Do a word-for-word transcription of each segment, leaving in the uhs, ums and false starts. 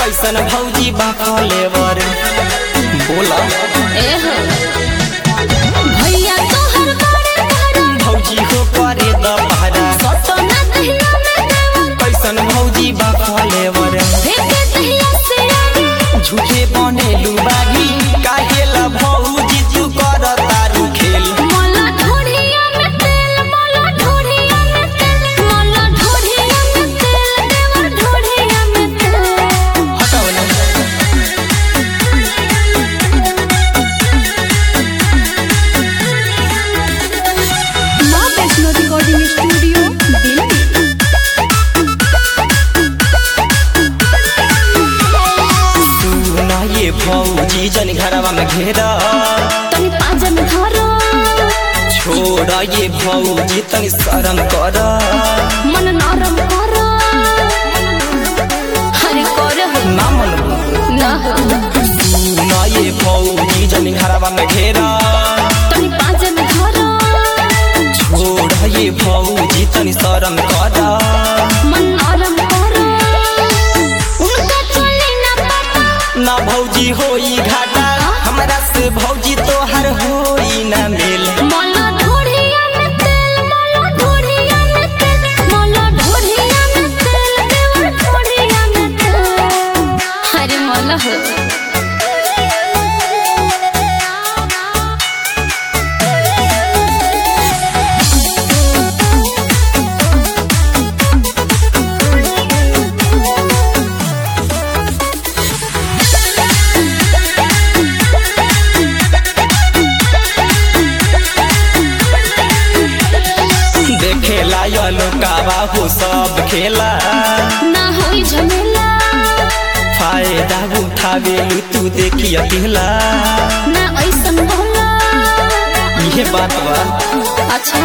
कैसन भौजी बाखले वर बोला ए हो भैया तोहर बड़े बड़ा भौजी हो करे द पहरा सटो ना दहिया में देवर कैसन भौजी बाखले वर देखे दहिया से आगे झूठे बनेलू बागी काहेला भौजी तू कर तारू खेल मोला ढोढ़िया में तेल मोला ढोढ़िया में तेल मोला ढोढ़िया में तेल देवर ढोढ़िया में तेल हटाओ ना मां वैष्णो रिकॉर्डिंग स्टूडियो दिल्ली सुना ये भौजी जन घरवा में घेरा तनी पाजन धरो छोड़ा ये भौजी तनी शरम कर मन नरम करो हरे कर हो ना मन ना हो सुना ये भौजी जन घरवा में घेरा तनी पाजन धरो छोड़ा ये भौजी तनी शरम कर मन नरम करो उनका चली ना पता ना भौजी होई घाटा हमरा से भौजी तोहर होई ना मेल मोला ढोढ़िया में तेल मोला ढोढ़िया में तेल मोला ढोढ़िया में तेल देवर ढोढ़िया में तेल हरे मोला हो देखेला यो लोकावा हो सब खेला ना होई झमेला फायदा उठावे तू देखी अकेला ना ऐसन होला ये बात बा अच्छा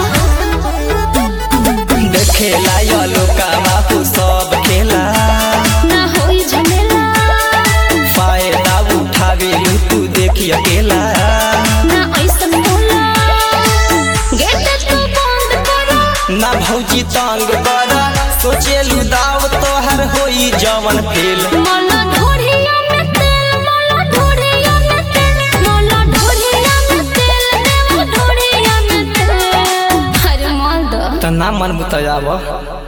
देखेला यो लोकावा हो सब खेला ना होई झमेला फायदा उठावे तू देखी अकेला ना ऐसन होला गेट तू बंद करो ना भौजी तंग कर सोचेलू दाव तोहर होई जवन फेल मोला ढोढ़िया में तेल मोला ढोढ़िया में तेल मोला ढोढ़िया में तेल देवर ढोढ़िया में तेल हरे मोल दो तना मन मुतयावा